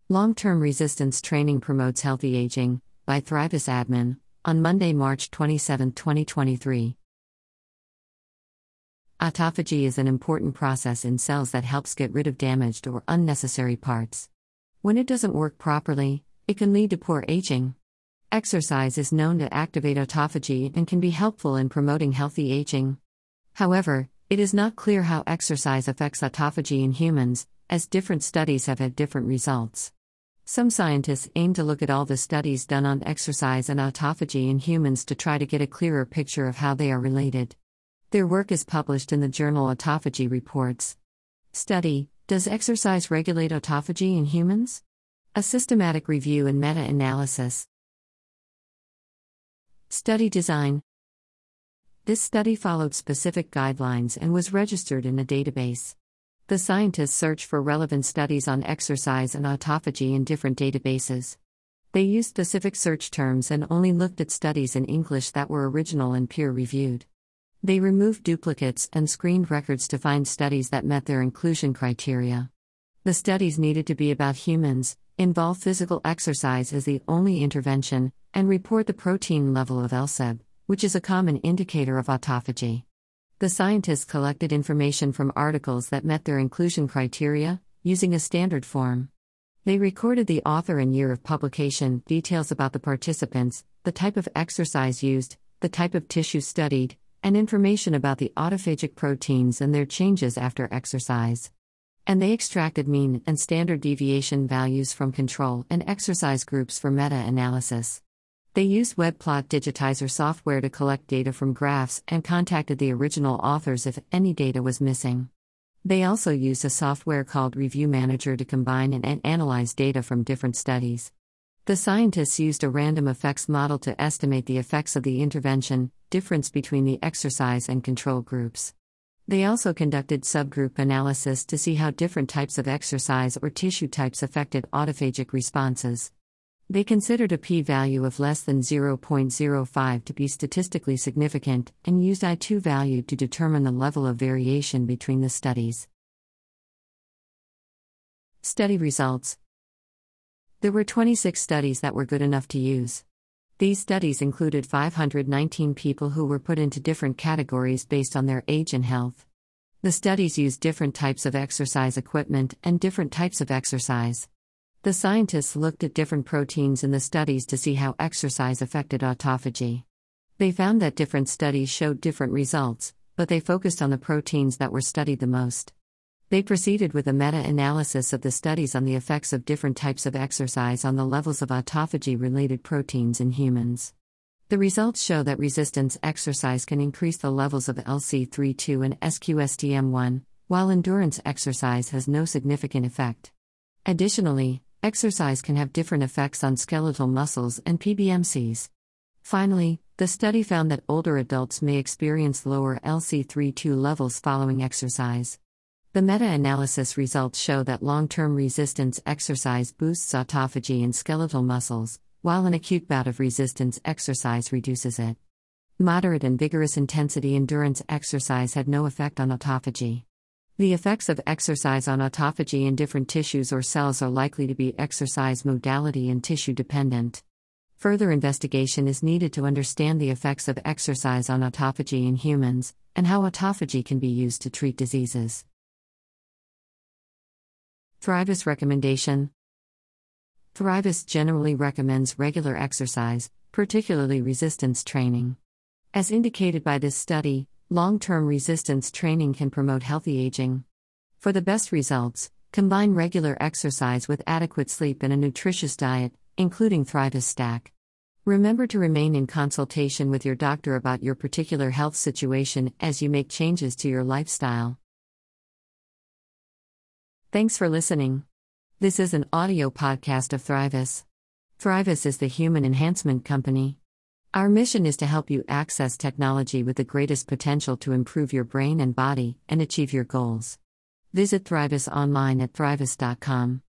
Long-term resistance training promotes healthy aging, by Thrivis admin, on Monday, March 27, 2023. Autophagy is an important process in cells that helps get rid of damaged or unnecessary parts. When it doesn't work properly, it can lead to poor aging. Exercise is known to activate autophagy and can be helpful in promoting healthy aging. However, it is not clear how exercise affects autophagy in humans, as different studies have had different results. Some scientists aim to look at all the studies done on exercise and autophagy in humans to try to get a clearer picture of how they are related. Their work is published in the journal Autophagy Reports. Study: Does exercise regulate autophagy in humans? A systematic review and meta-analysis. Study design. This study followed specific guidelines and was registered in a database. The scientists searched for relevant studies on exercise and autophagy in different databases. They used specific search terms and only looked at studies in English that were original and peer-reviewed. They removed duplicates and screened records to find studies that met their inclusion criteria. The studies needed to be about humans, involve physical exercise as the only intervention, and report the protein level of LSEB, which is a common indicator of autophagy. The scientists collected information from articles that met their inclusion criteria, using a standard form. They recorded the author and year of publication, details about the participants, the type of exercise used, the type of tissue studied, and information about the autophagic proteins and their changes after exercise. And they extracted mean and standard deviation values from control and exercise groups for meta-analysis. They used WebPlot digitizer software to collect data from graphs and contacted the original authors if any data was missing. They also used a software called Review Manager to combine and analyze data from different studies. The scientists used a random effects model to estimate the effects of the intervention, difference between the exercise and control groups. They also conducted subgroup analysis to see how different types of exercise or tissue types affected autophagic responses. They considered a p-value of less than 0.05 to be statistically significant, and used I2 value to determine the level of variation between the studies. Study results. There were 26 studies that were good enough to use. These studies included 519 people who were put into different categories based on their age and health. The studies used different types of exercise equipment and different types of exercise. The scientists looked at different proteins in the studies to see how exercise affected autophagy. They found that different studies showed different results, but they focused on the proteins that were studied the most. They proceeded with a meta-analysis of the studies on the effects of different types of exercise on the levels of autophagy-related proteins in humans. The results show that resistance exercise can increase the levels of LC32 and SQSTM1, while endurance exercise has no significant effect. Additionally, exercise can have different effects on skeletal muscles and PBMCs. Finally, the study found that older adults may experience lower LC32 levels following exercise. The meta-analysis results show that long-term resistance exercise boosts autophagy in skeletal muscles, while an acute bout of resistance exercise reduces it. Moderate and vigorous intensity endurance exercise had no effect on autophagy. The effects of exercise on autophagy in different tissues or cells are likely to be exercise modality and tissue dependent. Further investigation is needed to understand the effects of exercise on autophagy in humans, and how autophagy can be used to treat diseases. Thrivis recommendation. Thrivis generally recommends regular exercise, particularly resistance training. As indicated by this study, long-term resistance training can promote healthy aging. For the best results, combine regular exercise with adequate sleep and a nutritious diet, including Thrivis Stack. Remember to remain in consultation with your doctor about your particular health situation as you make changes to your lifestyle. Thanks for listening. This is an audio podcast of Thrivis. Thrivis is the human enhancement company. Our mission is to help you access technology with the greatest potential to improve your brain and body and achieve your goals. Visit Thrivis online at thrivis.com.